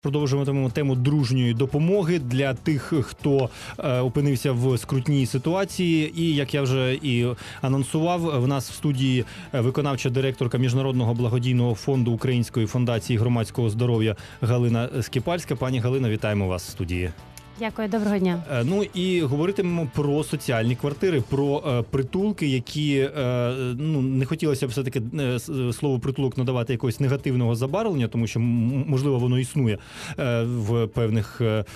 Продовжуватимемо тему дружньої допомоги для тих, хто опинився в скрутній ситуації. І, як я вже і анонсував, в нас в студії виконавча директорка Міжнародного благодійного фонду Української фундації громадського здоров'я Галина Скіпальська. Пані Галина, вітаємо вас в студії. Дякую, доброго дня. Ну і говоритимемо про соціальні квартири, про притулки, які, не хотілося б все-таки слово притулок надавати якогось негативного забарвлення, тому що, можливо, воно існує в певних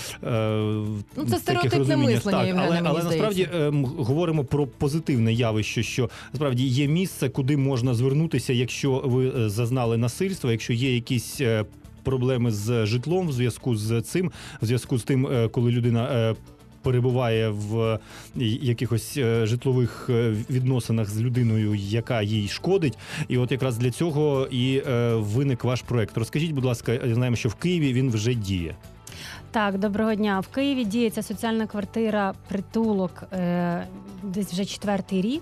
це стереотипне мислення, Євгене, але насправді говоримо про позитивне явище, що насправді є місце, куди можна звернутися, якщо ви зазнали насильства, якщо є якісь проблеми з житлом в зв'язку з цим, в зв'язку з тим, коли людина перебуває в якихось житлових відносинах з людиною, яка їй шкодить. І от якраз для цього і виник ваш проект. Розкажіть, будь ласка, знаємо, що в Києві він вже діє. Так, доброго дня. В Києві діється соціальна квартира «Притулок» десь вже 4-й рік.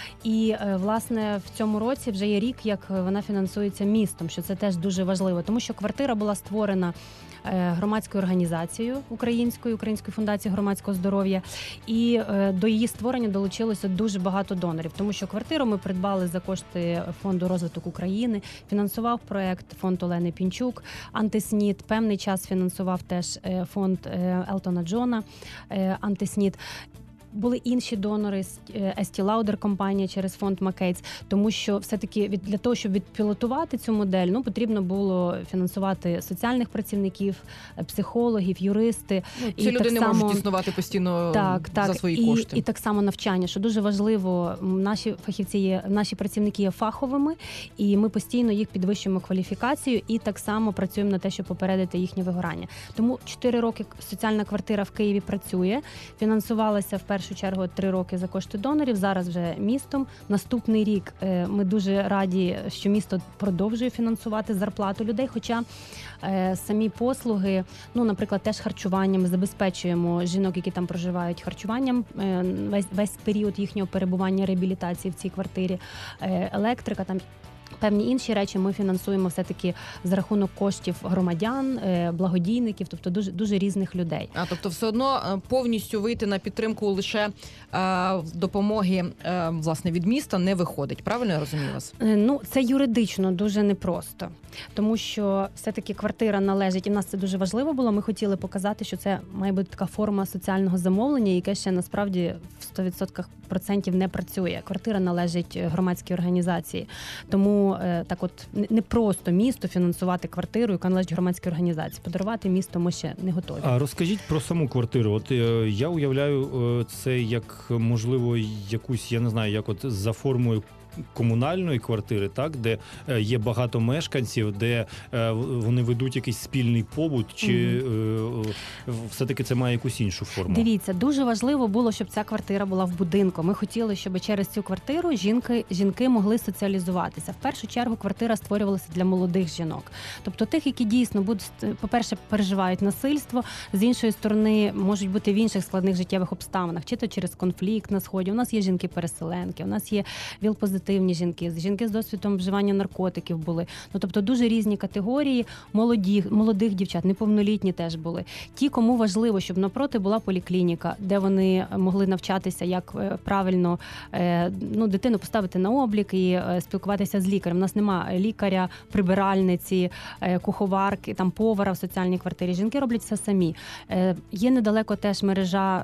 І, власне, в цьому році вже є рік, як вона фінансується містом, що це теж дуже важливо. Тому що квартира була створена громадською організацією Української фундації громадського здоров'я. І до її створення долучилося дуже багато донорів. Тому що квартиру ми придбали за кошти Фонду розвиток України, фінансував проект фонд Олени Пінчук, Антиснід, певний час фінансував теж фонд Елтона Джона, Антиснід. Були інші донори, Estee Lauder компанія через фонд Макейтс, тому що все-таки для того, щоб відпілотувати цю модель, потрібно було фінансувати соціальних працівників, психологів, юристи. Ці люди не можуть існувати постійно за свої кошти. І так само навчання, що дуже важливо, наші фахівці наші працівники є фаховими, і ми постійно їх підвищуємо кваліфікацію і так само працюємо на те, щоб попередити їхнє вигорання. Тому 4 роки соціальна квартира в Києві працює, фінансувалася в першу чергу 3 роки за кошти донорів, зараз вже містом. Наступний рік ми дуже раді, що місто продовжує фінансувати зарплату людей, хоча самі послуги, наприклад, теж харчуванням, забезпечуємо жінок, які там проживають, харчуванням весь період їхнього перебування, реабілітації в цій квартирі, електрика, там певні інші речі ми фінансуємо все-таки за рахунок коштів громадян, благодійників, тобто дуже, дуже різних людей. Тобто все одно повністю вийти на підтримку лише допомоги, власне, від міста не виходить. Правильно я розумію вас? Це юридично дуже непросто, тому що все-таки квартира належить, і в нас це дуже важливо було, ми хотіли показати, що це має бути така форма соціального замовлення, яке ще насправді в 100% не працює. Квартира належить громадській організації, тому так от не просто місто фінансувати квартиру, яка належить громадській організації. Подарувати місто ми ще не готові. А розкажіть про саму квартиру. От я уявляю це як, можливо, якусь, я не знаю, як от за формою комунальної квартири, так, де є багато мешканців, де вони ведуть якийсь спільний побут, чи все-таки це має якусь іншу форму? Дивіться, дуже важливо було, щоб ця квартира була в будинку. Ми хотіли, щоб через цю квартиру жінки могли соціалізуватися. В першу чергу квартира створювалася для молодих жінок. Тобто тих, які дійсно будуть, по-перше, переживають насильство, з іншої сторони, можуть бути в інших складних життєвих обставинах, чи то через конфлікт на Сході. У нас є жінки-переселенки, у нас є ВІЛ-позитивні жінки з досвідом вживання наркотиків були. Тобто дуже різні категорії, молодих дівчат, неповнолітні теж були. Ті, кому важливо, щоб навпроти була поліклініка, де вони могли навчатися, як правильно дитину поставити на облік і спілкуватися з лікарем. У нас немає лікаря, прибиральниці, куховарки, там повара в соціальній квартирі. Жінки роблять все самі. Є недалеко теж мережа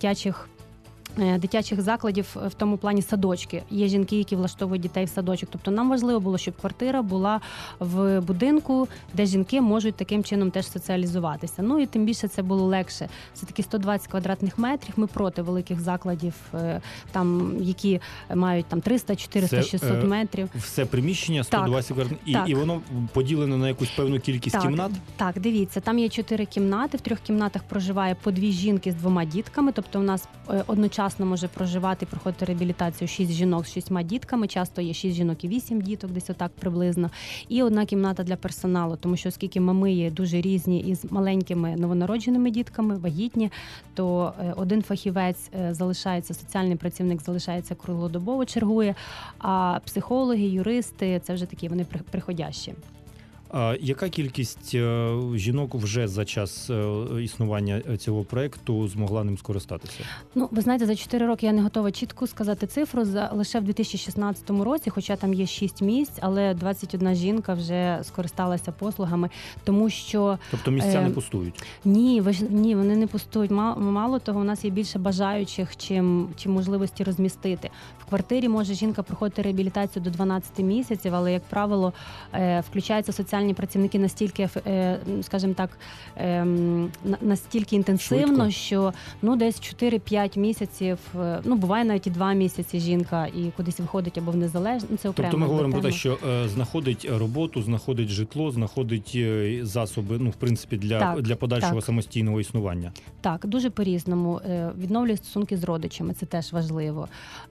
дитячих закладів, в тому плані садочки. Є жінки, які влаштовують дітей в садочок. Тобто нам важливо було, щоб квартира була в будинку, де жінки можуть таким чином теж соціалізуватися. І тим більше це було легше. Це такі 120 квадратних метрів. Ми проти великих закладів, там, які мають там 300, 400, 600 метрів. Все приміщення 120 квадратних, і воно поділено на якусь певну кількість кімнат? Так, дивіться, там є 4 кімнати, в 3 кімнатах проживає по 2 жінки з 2 дітками, тобто у нас одночасно може проживати і проходити реабілітацію 6 жінок з 6 дітками, часто є 6 жінок і 8 діток, десь отак приблизно, і 1 кімната для персоналу, тому що оскільки мами є дуже різні із маленькими новонародженими дітками, вагітні, то один фахівець залишається, соціальний працівник залишається круглодобово, чергує, а психологи, юристи, це вже такі вони приходящі. А яка кількість жінок вже за час існування цього проекту змогла ним скористатися? Ну, ви знаєте, за 4 роки я не готова чітко сказати цифру. Лише в 2016 році, хоча там є 6 місць, але 21 жінка вже скористалася послугами, тому що... Тобто місця не пустують? Ні, вони не пустують. Мало того, у нас є більше бажаючих, чим можливості розмістити. В квартирі може жінка проходити реабілітацію до 12 місяців, але, як правило, включаються соціальні працівники настільки, скажімо так, настільки інтенсивно, швидко, що десь 4-5 місяців, буває навіть і 2 місяці жінка і кудись виходить або в незалежність. Це окремо. Тобто ми говоримо про те, тема. що знаходить роботу, знаходить житло, знаходить засоби, в принципі, для подальшого самостійного існування. Так, дуже по-різному. Відновлює стосунки з родичами, це теж важливо.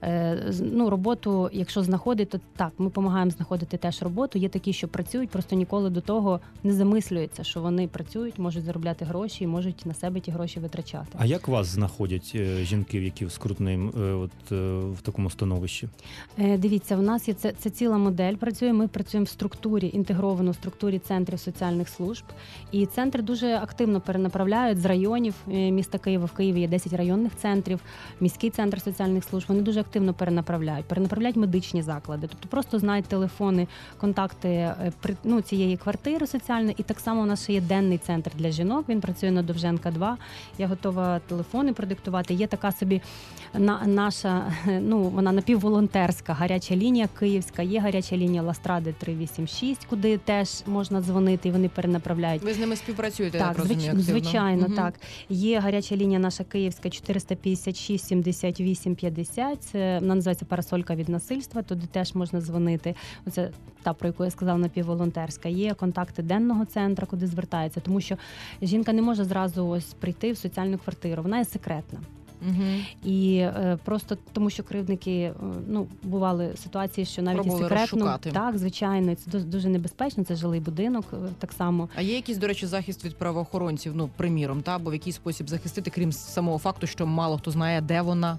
Роботу, якщо знаходить, то так, ми допомагаємо знаходити теж роботу. Є такі, що працюють, просто ніколи до того не замислюються, що вони працюють, можуть заробляти гроші і можуть на себе ті гроші витрачати. А як вас знаходять жінки, які в скрутним в такому становищі? Дивіться, у нас є це ціла модель працює. Ми працюємо в структурі, інтегровану структурі центрів соціальних служб. І центри дуже активно перенаправляють з районів міста Києва. В Києві є 10 районних центрів, міський центр соціальних служб. Вони дуже активно перенаправляють медичні заклади. Тобто просто знають телефони, контакти цієї квартири соціальної. І так само у нас ще є денний центр для жінок. Він працює на Довженка 2. Я готова телефони продиктувати. Є така собі наша, вона напівволонтерська гаряча лінія київська. Є гаряча лінія Ластради 386, куди теж можна дзвонити, і вони перенаправляють. Ви з ними співпрацюєте, так, я розумію, активно? Звичайно, так. Є гаряча лінія наша київська 456 78 50. Це вона називається «Парасолька від насильства», туди теж можна дзвонити. Оце та, про яку я сказала, напівволонтерська. Є контакти денного центру, куди звертається, тому що жінка не може зразу ось прийти в соціальну квартиру, вона є секретна. Угу. І просто тому, що кривдники, бували ситуації, що навіть і секретно, розшукати. Так, звичайно, це дуже небезпечно, це жилий будинок так само. А є якийсь, до речі, захист від правоохоронців, приміром, або в який спосіб захистити, крім самого факту, що мало хто знає, де вона?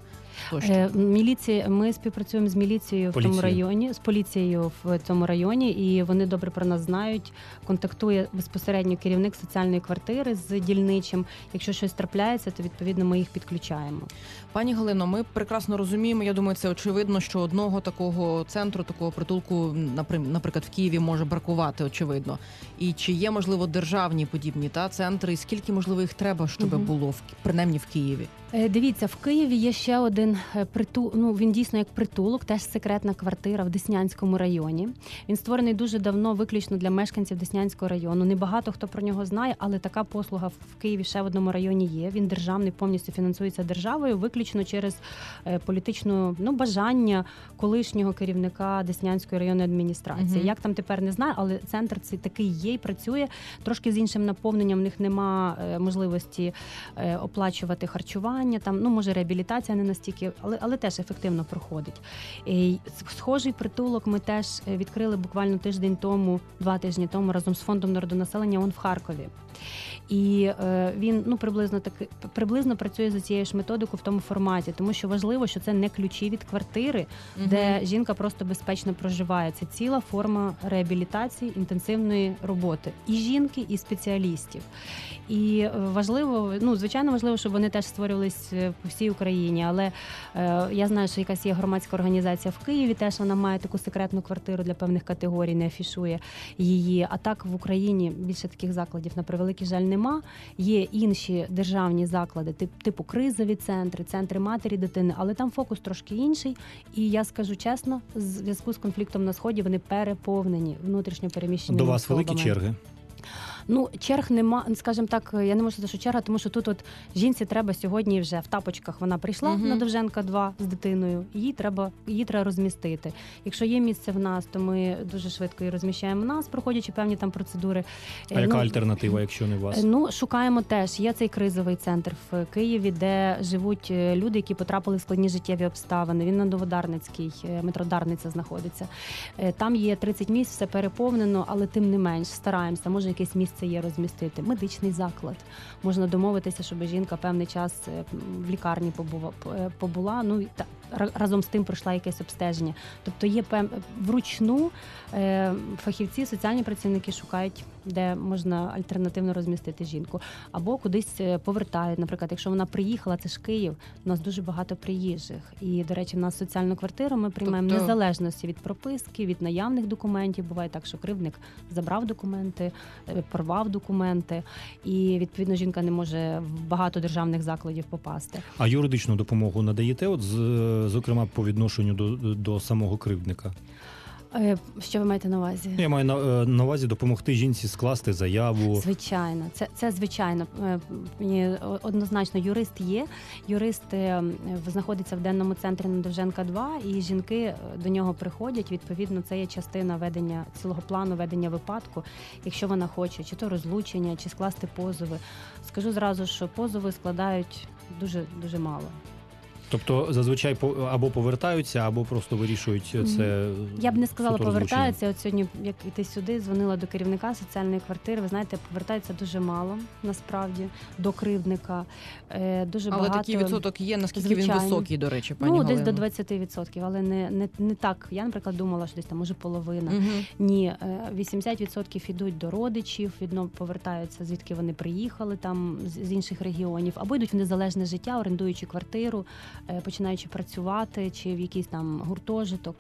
Ми співпрацюємо з міліцією в тому районі, з поліцією в цьому районі, і вони добре про нас знають. Контактує безпосередньо керівник соціальної квартири з дільничим. Якщо щось трапляється, то відповідно ми їх підключаємо. Пані Галино, ми прекрасно розуміємо. Я думаю, це очевидно, що одного такого центру, такого притулку, наприклад, в Києві може бракувати, очевидно. І чи є, можливо, державні подібні центри, і скільки, можливо, їх треба, щоб було принаймні в Києві? Дивіться, в Києві є ще один він дійсно як притулок, теж секретна квартира в Деснянському районі. Він створений дуже давно, виключно для мешканців Деснянського району. Небагато хто про нього знає, але така послуга в Києві ще в одному районі є. Він державний, повністю фінансується державою, виключно через політичне бажання колишнього керівника Деснянської районної адміністрації. Як там тепер, не знаю, але центр цей такий є і працює. Трошки з іншим наповненням, в них нема можливості оплачувати харчування, там, може, реабілітація не настільки, але теж ефективно проходить. І схожий притулок ми теж відкрили буквально тиждень тому, 2 тижні тому, разом з Фондом народонаселення в Харкові. І він приблизно працює за цією ж методикою в тому форматі, тому що важливо, що це не ключі від квартири, де жінка просто безпечно проживає. Це ціла форма реабілітації, інтенсивної роботи і жінки, і спеціалістів. І важливо, звичайно важливо, щоб вони теж створювались по всій Україні, але я знаю, що якась є громадська організація в Києві, теж вона має таку секретну квартиру для певних категорій, не афішує її. А так в Україні більше таких закладів, на превеликий жаль, нема. Є інші державні заклади, типу кризові центри, центри матері, дитини, але там фокус трошки інший. І я скажу чесно, в зв'язку з конфліктом на Сході вони переповнені внутрішньо переміщеними особами. До вас особами. великі черги? Черг нема, скажімо так, я не можу сказати, що черга, тому що тут жінці треба сьогодні вже в тапочках вона прийшла на Довженка 2 з дитиною, її треба розмістити. Якщо є місце в нас, то ми дуже швидко її розміщаємо в нас, проходячи певні там процедури. А яка альтернатива, якщо не у вас? Шукаємо теж. Є цей кризовий центр в Києві, де живуть люди, які потрапили в складні життєві обставини. Він на Новодарницькій, метро Дарниця знаходиться. Там є 30 місць, все переповнено, але тим не менш стараємося, може якесь місце є розмістити. Медичний заклад. Можна домовитися, щоб жінка певний час в лікарні побула. разом з тим пройшла якесь обстеження. Тобто є вручну фахівці, соціальні працівники шукають, де можна альтернативно розмістити жінку. Або кудись повертають. Наприклад, якщо вона приїхала, це ж Київ, у нас дуже багато приїжджих. І, до речі, в нас соціальну квартиру ми приймаємо незалежності від прописки, від наявних документів. Буває так, що кривдник забрав документи, порвав документи, і, відповідно, жінка не може в багато державних закладів попасти. А юридичну допомогу надаєте, от, зокрема, по відношенню до самого кривдника? Що ви маєте на увазі? Я маю на увазі допомогти жінці скласти заяву. Звичайно, це звичайно. Однозначно, юрист є. Юрист знаходиться в денному центрі на Довженка 2, і жінки до нього приходять. Відповідно, це є частина ведення цілого плану ведення випадку. Якщо вона хоче, чи то розлучення, чи скласти позови. Скажу зразу, що позови складають дуже мало. Тобто зазвичай або повертаються, або просто вирішують це. Я б не сказала повертаються. От сьогодні, як іти сюди, дзвонила до керівника соціальної квартири. Ви знаєте, повертаються дуже мало, насправді, до кривдника. Дуже але багато. Такий відсоток є, наскільки він високий, до речі, пані Галино? Десь до 20%, але не так. Я, наприклад, думала, що десь там може половина. Угу. Ні, 80% йдуть до родичів, повертаються, звідки вони приїхали там з інших регіонів, або йдуть в незалежне життя, орендуючи квартиру, починаючи працювати, чи в якийсь там гуртожиток.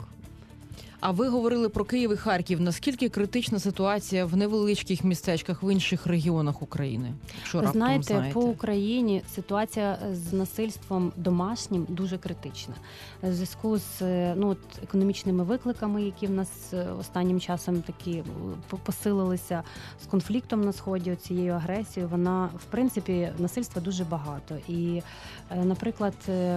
А ви говорили про Київ і Харків. Наскільки критична ситуація в невеличких містечках, в інших регіонах України? Якщо раптом знаєте, по Україні ситуація з насильством домашнім дуже критична. В зв'язку з економічними викликами, які в нас останнім часом такі посилилися з конфліктом на Сході, цією агресією, вона, в принципі, насильства дуже багато. І, наприклад,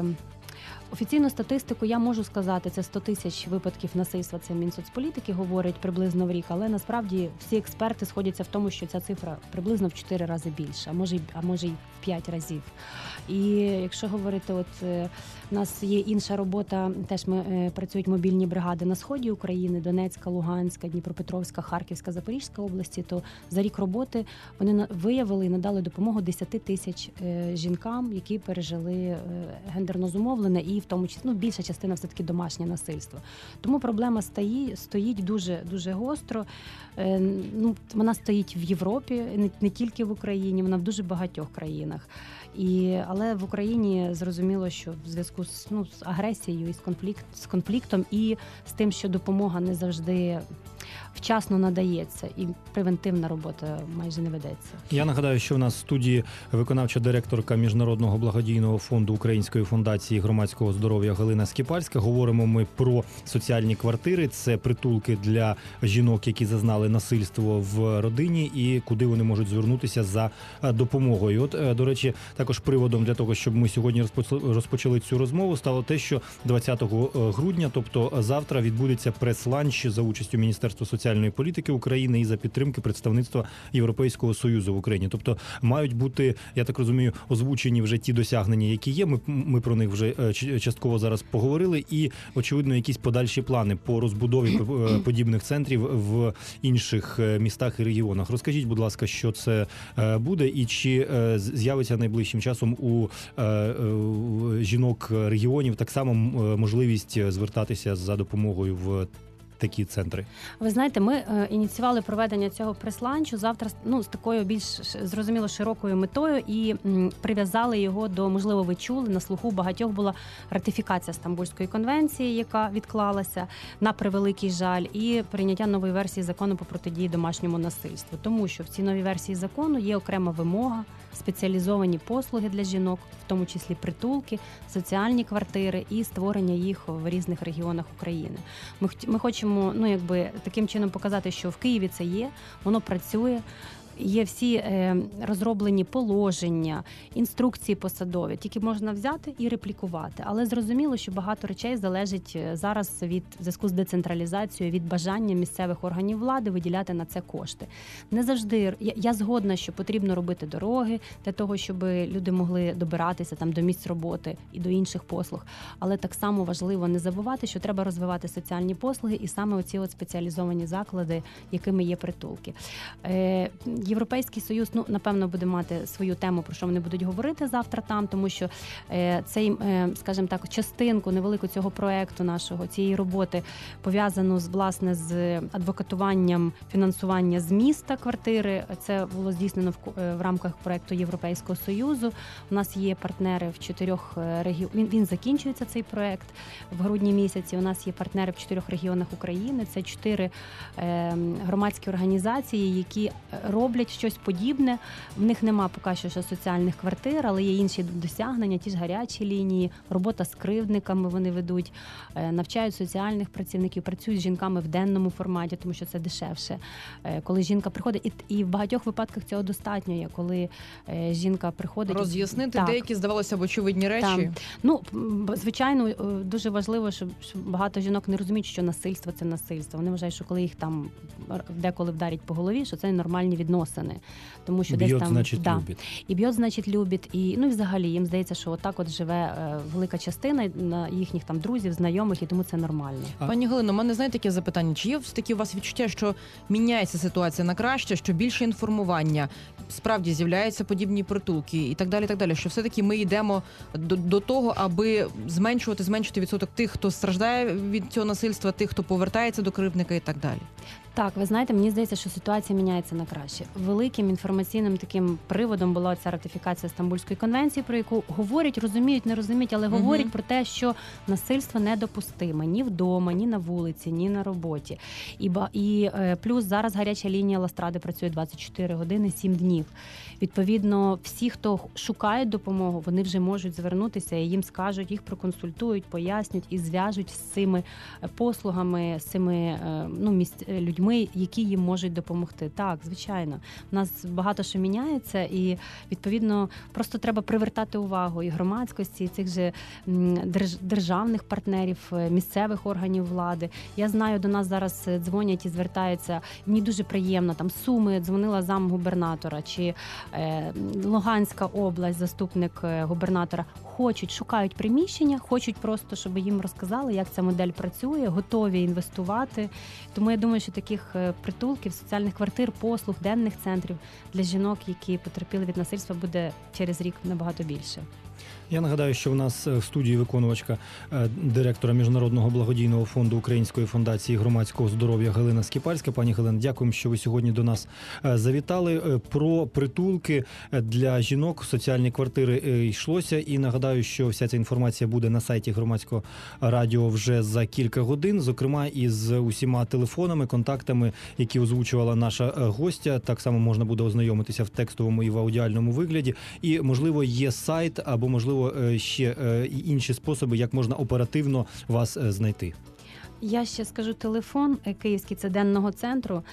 офіційну статистику я можу сказати, це 100 тисяч випадків насильства, це Мінсоцполітики говорить приблизно в рік, але насправді всі експерти сходяться в тому, що ця цифра приблизно в 4 рази більша, а може й в 5 разів. І якщо говорити, у нас є інша робота, теж працюють мобільні бригади на сході України, Донецька, Луганська, Дніпропетровська, Харківська, Запорізька області, то за рік роботи вони виявили і надали допомогу 10 тисяч жінкам, які пережили гендерно зумовлене і в тому числі більша частина все-таки домашнє насильство. Тому проблема стоїть дуже гостро. Вона стоїть в Європі, не тільки в Україні, вона в дуже багатьох країнах. Але в Україні зрозуміло, що в зв'язку з агресією і з конфліктом і з тим, що допомога не завжди вчасно надається і превентивна робота майже не ведеться. Я нагадаю, що в нас в студії виконавча директорка Міжнародного благодійного фонду Української фундації громадського здоров'я Галина Скіпальська. Говоримо ми про соціальні квартири. Це притулки для жінок, які зазнали насильство в родині, і куди вони можуть звернутися за допомогою. От, до речі, також приводом для того, щоб ми сьогодні розпочали цю розмову, стало те, що 20 грудня, тобто завтра, відбудеться прес-ланч за участю Міністерства соціальної політики України і за підтримки представництва Європейського Союзу в Україні. Тобто мають бути, я так розумію, озвучені вже ті досягнення, які є. Ми про них вже частково зараз поговорили. І, очевидно, якісь подальші плани по розбудові подібних центрів в інших містах і регіонах. Розкажіть, будь ласка, що це буде і чи з'явиться найближчим часом у жінок регіонів так само можливість звертатися за допомогою в такі центри? Ви знаєте, ми ініціювали проведення цього прес-ланчу завтра з такою більш, зрозуміло, широкою метою і прив'язали його до, можливо, ви чули, на слуху багатьох була ратифікація Стамбульської конвенції, яка відклалася, на превеликий жаль, і прийняття нової версії закону по протидії домашньому насильству. Тому що в цій новій версії закону є окрема вимога, спеціалізовані послуги для жінок, в тому числі притулки, соціальні квартири і створення їх в різних регіонах України. Ми хочемо, таким чином показати, що в Києві це є, воно працює. Є всі розроблені положення, інструкції посадові, тільки можна взяти і реплікувати. Але зрозуміло, що багато речей залежить зараз в зв'язку з децентралізацією, від бажання місцевих органів влади виділяти на це кошти. Не завжди, я згодна, що потрібно робити дороги для того, щоб люди могли добиратися до місць роботи і до інших послуг. Але так само важливо не забувати, що треба розвивати соціальні послуги і саме оці спеціалізовані заклади, якими є притулки. Європейський Союз, напевно, буде мати свою тему, про що вони будуть говорити завтра там, тому що цей, скажімо так, частинку невелику цього проекту нашого, цієї роботи пов'язану власне з адвокатуванням фінансування з міста квартири. Це було здійснено в рамках проекту Європейського Союзу. У нас є партнери в 4 регіонах. Він закінчується, цей проект, в грудні місяці. У нас є партнери в 4 регіонах України. Це 4 громадські організації, які роблять щось подібне. В них нема поки що соціальних квартир, але є інші досягнення, ті ж гарячі лінії, робота з кривдниками вони ведуть, навчають соціальних працівників, працюють з жінками в денному форматі, тому що це дешевше. Коли жінка приходить, і в багатьох випадках цього достатньо є, коли жінка приходить. Роз'яснити деякі, здавалося б, очевидні речі. Звичайно, дуже важливо, щоб багато жінок не розуміють, що насильство – це насильство. Вони вважають, що коли їх там деколи вдарять по голові, що це нормальні відносини. Тому що б'ють, десь там значить, любить. І б'ють, значить, любить. І взагалі їм здається, що отак от живе велика частина їхніх там друзів, знайомих, і тому це нормально. Пані Галино, у мене, знаєте, таке запитання. Чи є такі у вас відчуття, що міняється ситуація на краще, що більше інформування, справді з'являються подібні притулки і так далі, що все-таки ми йдемо до того, аби зменшувати відсоток тих, хто страждає від цього насильства, тих, хто повертається до кривдника і так далі? Так, ви знаєте, мені здається, що ситуація міняється на краще. Великим інформаційним таким приводом була ця ратифікація Стамбульської конвенції, про яку говорять, розуміють, не розуміють, але говорять про те, що насильство недопустиме ні вдома, ні на вулиці, ні на роботі. І плюс зараз гаряча лінія Ластради працює 24 години, 7 днів. Відповідно, всі, хто шукають допомогу, вони вже можуть звернутися, і їм скажуть, їх проконсультують, пояснять і зв'яжуть з цими послугами, з цими людьми, які їм можуть допомогти. Так, звичайно. У нас багато що міняється, і, відповідно, просто треба привертати увагу і громадськості, і цих же державних партнерів, місцевих органів влади. Я знаю, до нас зараз дзвонять і звертаються, мені дуже приємно, там Суми, дзвонила замгубернатора, чи Луганська область, заступник губернатора, шукають приміщення, хочуть просто, щоб їм розказали, як ця модель працює, готові інвестувати. Тому я думаю, що таких притулків, соціальних квартир, послуг, денних центрів для жінок, які потерпіли від насильства, буде через рік набагато більше. Я нагадаю, що в нас в студії виконувачка директора Міжнародного благодійного фонду Української фундації громадського здоров'я Галина Скіпальська. Пані Галина, дякуємо, що ви сьогодні до нас завітали. Про притулки для жінок, соціальні квартири йшлося. І нагадаю, що вся ця інформація буде на сайті Громадського радіо вже за кілька годин, зокрема із усіма телефонами, контактами, які озвучувала наша гостя. Так само можна буде ознайомитися в текстовому і в аудіальному вигляді. І, можливо, є сайт або, можливо, ще інші способи, як можна оперативно вас знайти. Я ще скажу телефон київський, це денного центру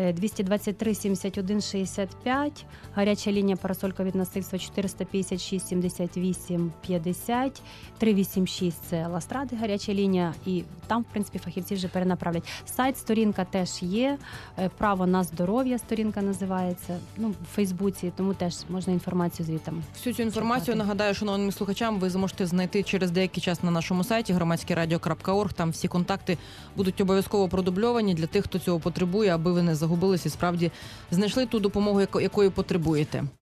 223 71 65, гаряча лінія «Парасолька від насильства» 456 78 50, 386 – це Ластради, гаряча лінія, і там, в принципі, фахівці вже перенаправлять. Сайт, сторінка теж є, «Право на здоров'я» сторінка називається, в Фейсбуці, тому теж можна інформацію звідти. Всю цю інформацію, нагадаю, шановним слухачам, ви зможете знайти через деякий час на нашому сайті громадськерадіо.орг, там всі контакти будуть обов'язково продубльовані для тих, хто цього потребує, аби ви не загубились і справді знайшли ту допомогу, якої потребуєте.